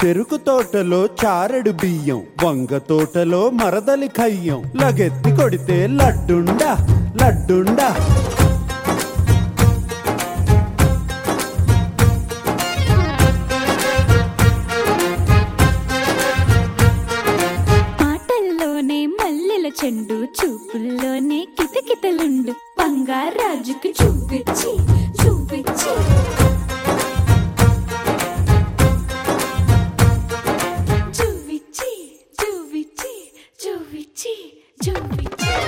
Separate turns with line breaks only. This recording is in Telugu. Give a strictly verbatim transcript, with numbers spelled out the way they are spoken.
చెరుకు తోటలో చారెడు బియ్యం, వంగ తోటలో మరదలి కయ్యం. లగెత్తి కొడితే లడ్డుండా లడ్డుండా.
మాటల్లోనే మల్లెల చెండు, చూపుల్లోనే కితకితలుండు. బంగారాజుకి చూపించి